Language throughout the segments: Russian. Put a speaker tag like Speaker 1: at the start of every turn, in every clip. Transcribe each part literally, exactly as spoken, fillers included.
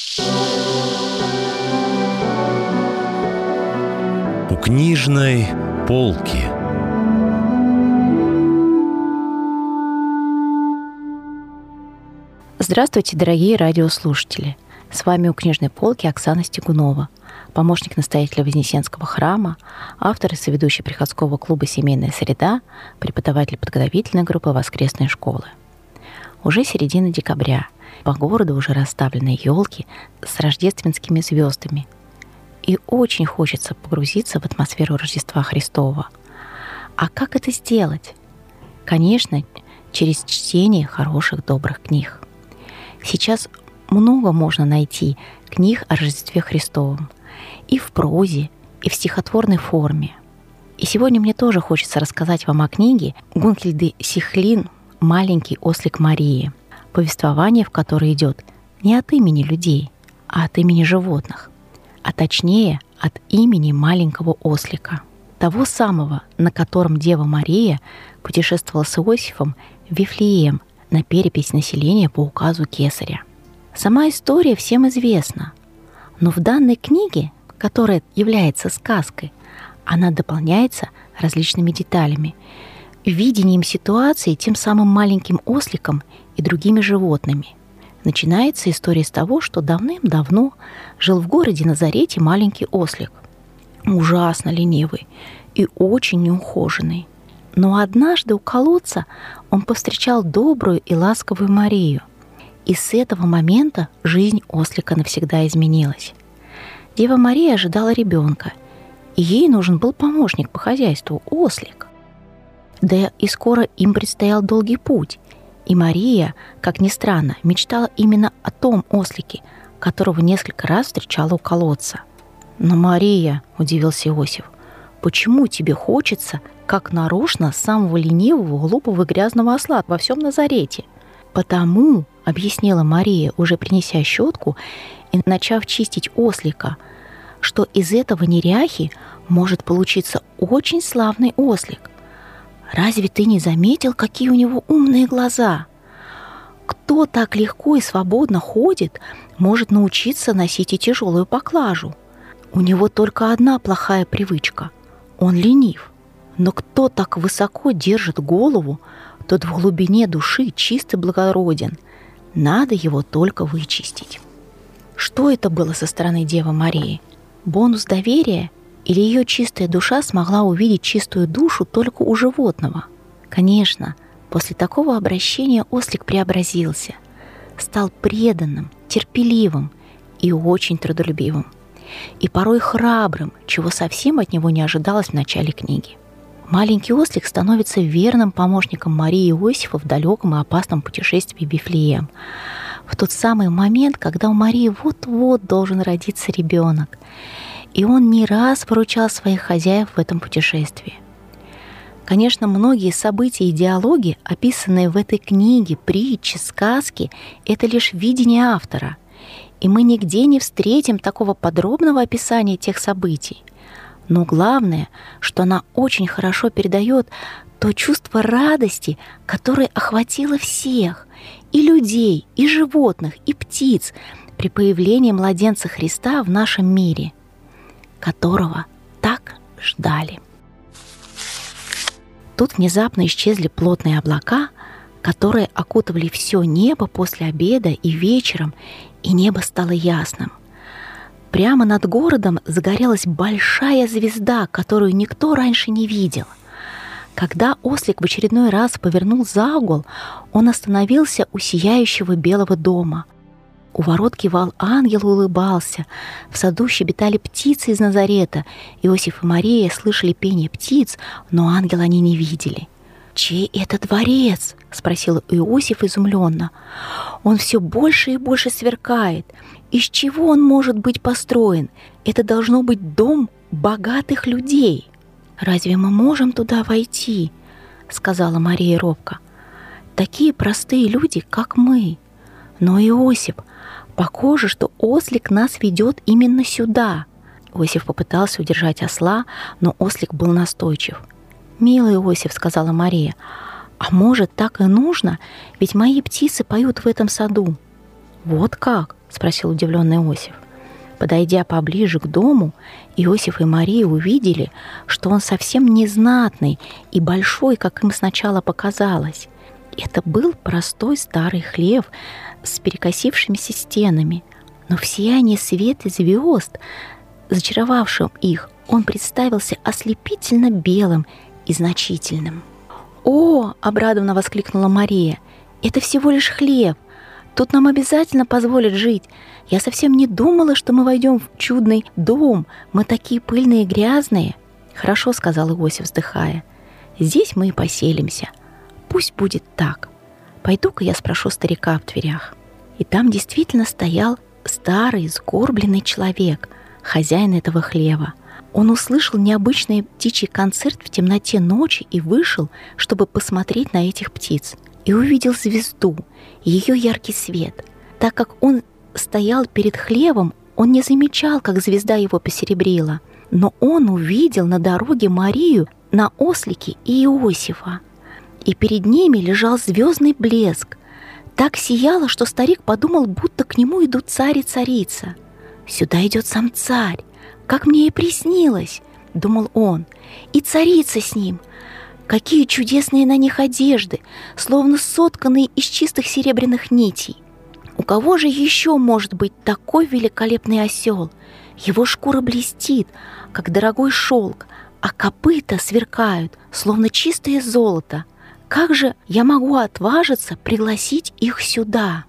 Speaker 1: У книжной полки.
Speaker 2: Здравствуйте, дорогие радиослушатели! С вами у книжной полки Оксана Стегунова, помощник настоятеля Вознесенского храма, автор и соведущий приходского клуба «Семейная среда», преподаватель подготовительной группы воскресной школы. Уже середина декабря. По городу уже расставлены елки с рождественскими звездами. И очень хочется погрузиться в атмосферу Рождества Христова. А как это сделать? Конечно, через чтение хороших, добрых книг. Сейчас много можно найти книг о Рождестве Христовом и в прозе, и в стихотворной форме. И сегодня мне тоже хочется рассказать вам о книге Гунхильды Сихлин «Маленький ослик Марии», повествование в которой идет не от имени людей, а от имени животных, а точнее от имени маленького ослика, того самого, на котором Дева Мария путешествовала с Иосифом в Вифлеем на перепись населения по указу Кесаря. Сама история всем известна, но в данной книге, которая является сказкой, она дополняется различными деталями, видением ситуации тем самым маленьким осликом и другими животными. Начинается история с того, что давным-давно жил в городе Назарете маленький ослик, ужасно ленивый и очень неухоженный. Но однажды у колодца он повстречал добрую и ласковую Марию, и с этого момента жизнь ослика навсегда изменилась. Дева Мария ожидала ребенка, и ей нужен был помощник по хозяйству, ослик. Да и скоро им предстоял долгий путь, и Мария, как ни странно, мечтала именно о том ослике, которого несколько раз встречала у колодца. «Но, Мария, — удивился Иосиф, — почему тебе хочется, как нарочно, самого ленивого, глупого и грязного осла во всем Назарете?» «Потому, — объяснила Мария, уже принеся щетку и начав чистить ослика, — что из этого неряхи может получиться очень славный ослик. Разве ты не заметил, какие у него умные глаза? Кто так легко и свободно ходит, может научиться носить и тяжелую поклажу. У него только одна плохая привычка — он ленив. Но кто так высоко держит голову, тот в глубине души чист и благороден. Надо его только вычистить». Что это было со стороны Девы Марии? Бонус доверия? Или ее чистая душа смогла увидеть чистую душу только у животного? Конечно, после такого обращения ослик преобразился, стал преданным, терпеливым и очень трудолюбивым, и порой храбрым, чего совсем от него не ожидалось в начале книги. Маленький ослик становится верным помощником Марии и Иосифа в далеком и опасном путешествии в Вифлеем, в тот самый момент, когда у Марии вот-вот должен родиться ребенок, и он не раз выручал своих хозяев в этом путешествии. Конечно, многие события и диалоги, описанные в этой книге, притчи, сказки, это лишь видение автора, и мы нигде не встретим такого подробного описания тех событий. Но главное, что она очень хорошо передает то чувство радости, которое охватило всех, и людей, и животных, и птиц при появлении младенца Христа в нашем мире, которого так ждали. Тут внезапно исчезли плотные облака, которые окутывали все небо после обеда и вечером, и небо стало ясным. Прямо над городом загорелась большая звезда, которую никто раньше не видел. Когда ослик в очередной раз повернул за угол, он остановился у сияющего белого дома. У ворот кивал ангел и улыбался. В саду щебетали птицы из Назарета. Иосиф и Мария слышали пение птиц, но ангела они не видели. «Чей это дворец?» — спросил Иосиф изумленно. «Он все больше и больше сверкает. Из чего он может быть построен? Это должно быть дом богатых людей». «Разве мы можем туда войти?» — сказала Мария робко. «Такие простые люди, как мы. Но, Иосиф, похоже, что ослик нас ведет именно сюда». Иосиф попытался удержать осла, но ослик был настойчив. «Милый Иосиф», — сказала Мария, — «а может, так и нужно? Ведь мои птицы поют в этом саду». «Вот как?» – спросил удивленный Иосиф. Подойдя поближе к дому, Иосиф и Мария увидели, что он совсем не знатный и большой, как им сначала показалось. Это был простой старый хлев с перекосившимися стенами, но в сиянии света звезд, зачаровавшим их, он представился ослепительно белым и значительным. «О!» – обрадованно воскликнула Мария. «Это всего лишь хлев! Тут нам обязательно позволят жить. Я совсем не думала, что мы войдем в чудный дом. Мы такие пыльные и грязные». «Хорошо», — сказал Иосиф, вздыхая. «Здесь мы и поселимся. Пусть будет так. Пойду-ка я спрошу старика в дверях». И там действительно стоял старый, сгорбленный человек, хозяин этого хлева. Он услышал необычный птичий концерт в темноте ночи и вышел, чтобы посмотреть на этих птиц. И увидел звезду, ее яркий свет. Так как он стоял перед хлевом, он не замечал, как звезда его посеребрила. Но он увидел на дороге Марию на ослике и Иосифа. И перед ними лежал звездный блеск. Так сияло, что старик подумал, будто к нему идут царь и царица. «Сюда идет сам царь, как мне и приснилось», — думал он, — «и царица с ним. Какие чудесные на них одежды, словно сотканные из чистых серебряных нитей. У кого же еще может быть такой великолепный осел? Его шкура блестит, как дорогой шелк, а копыта сверкают, словно чистое золото. Как же я могу отважиться пригласить их сюда?»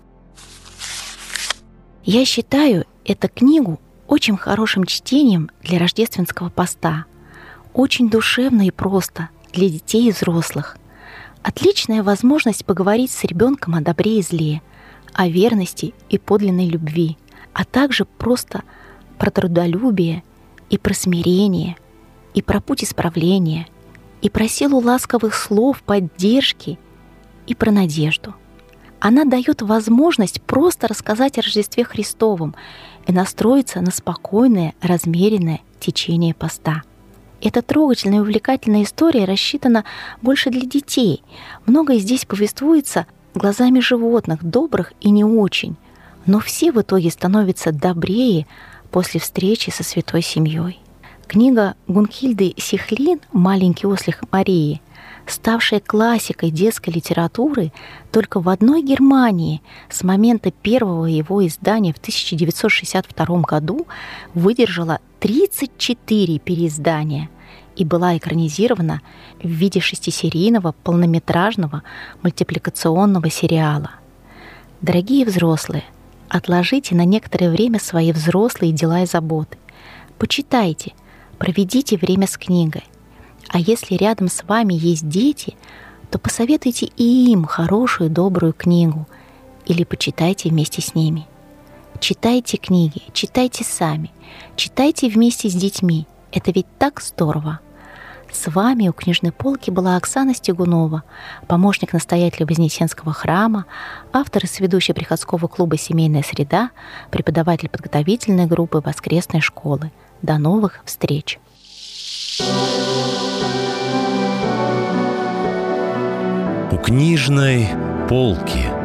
Speaker 2: Я считаю эту книгу очень хорошим чтением для рождественского поста. Очень душевно и просто для детей и взрослых. Отличная возможность поговорить с ребенком о добре и зле, о верности и подлинной любви, а также просто про трудолюбие и про смирение, и про путь исправления, и про силу ласковых слов, поддержки, и про надежду. Она дает возможность просто рассказать о Рождестве Христовом и настроиться на спокойное, размеренное течение поста. Эта трогательная и увлекательная история рассчитана больше для детей. Многое здесь повествуется глазами животных, добрых и не очень. Но все в итоге становятся добрее после встречи со святой семьей. Книга Гунхильды Сихлин «Маленький ослик Марии», ставшая классикой детской литературы, только в одной Германии с момента первого его издания в тысяча девятьсот шестьдесят втором году выдержала тридцать четыре переиздания и была экранизирована в виде шестисерийного полнометражного мультипликационного сериала. Дорогие взрослые, отложите на некоторое время свои взрослые дела и заботы. Почитайте, проведите время с книгой. А если рядом с вами есть дети, то посоветуйте и им хорошую, добрую книгу или почитайте вместе с ними. Читайте книги, читайте сами, читайте вместе с детьми. Это ведь так здорово. С вами у книжной полки была Оксана Стегунова, помощник настоятеля Вознесенского храма, автор и соведущая приходского клуба «Семейная среда», преподаватель подготовительной группы воскресной школы. До новых встреч!
Speaker 1: У книжной полки.